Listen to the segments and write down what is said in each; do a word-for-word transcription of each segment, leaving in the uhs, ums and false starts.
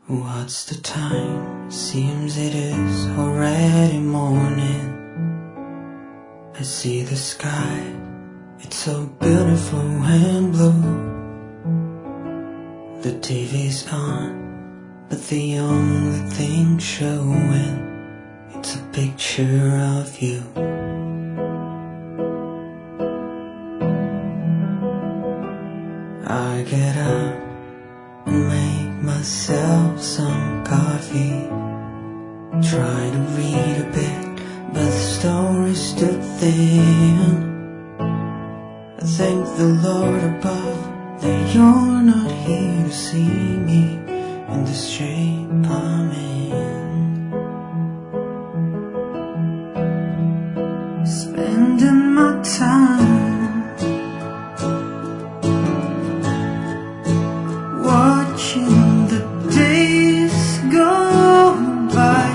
What's the time? Seems it is already morning. I see the sky, it's so beautiful and blue. The T V's on, but the only thing showing, it's a picture of you. I get up and make myself some coffee. Try to read a bit, but the story's too thin. I thank the Lord above that you're not here to see me in the shape I'm in. Spending my time watching the days go by,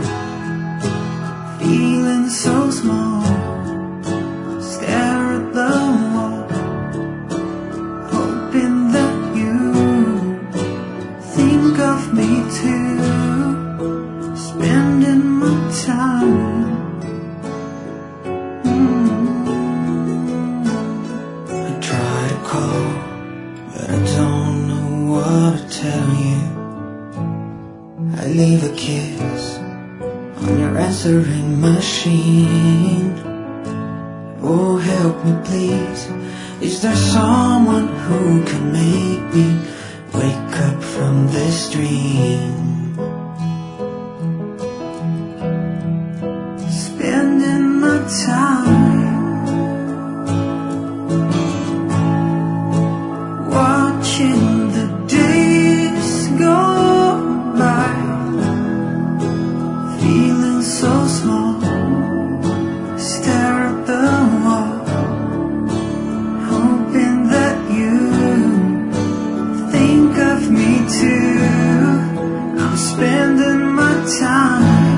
feeling so small, stare at the wall, hoping that you think of me too. Spending my time. mm. I try to call, but I don't know what to tell you. I leave a kiss on your answering machine. Oh, help me please, is there someone who can make me wake up from this dream? Spending my time watching the days go by, feeling so small, stare at the wall, hoping that you think of me too. I'm spending my time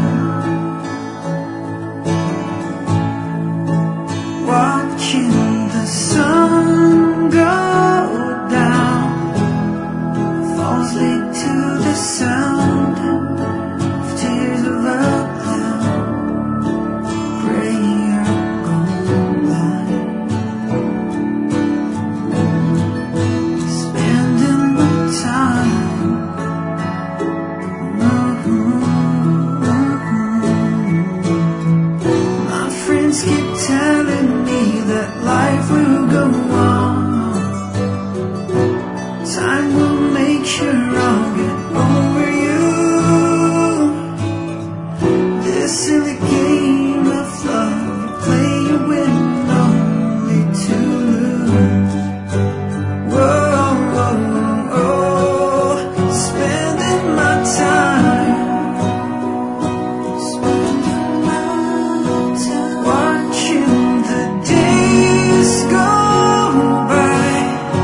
watching the sun go down, falls late to the sound of tears of a clown, praying you're gone blind. Spending my time. Mm-hmm. My friends keep telling me that life will go on. Time will make sure I'll get over you. This silly game of love you play, you win only to lose. Whoa, whoa, whoa. Spending my time, spending my time watching the days go by,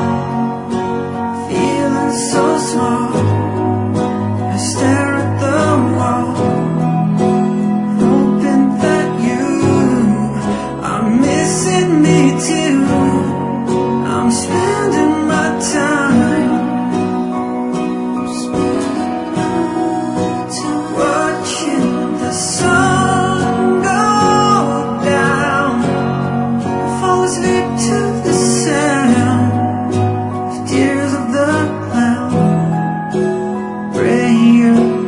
feeling so small, I stare at the wall, hoping that you are missing me too. I'm spending my time, spending my time watching the sun go down, fall asleep to the sound of tears of the clown, pray you're